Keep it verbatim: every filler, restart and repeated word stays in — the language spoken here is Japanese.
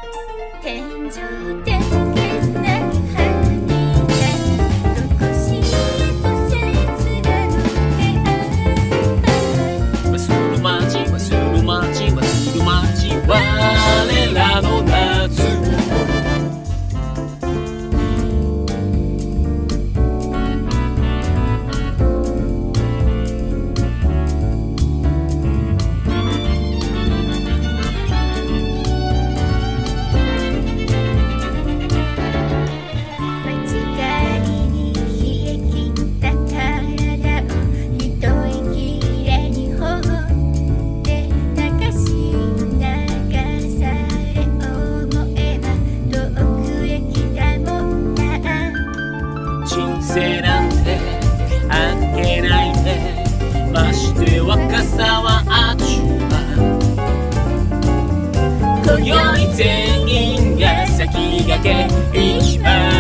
天井でけな花火がどこしへと切なのである。 忘るまち忘るまち忘るまち我らの夏を人生なんてあっけないね。まして若さはあっちゅう間。今宵全員が先駆け一番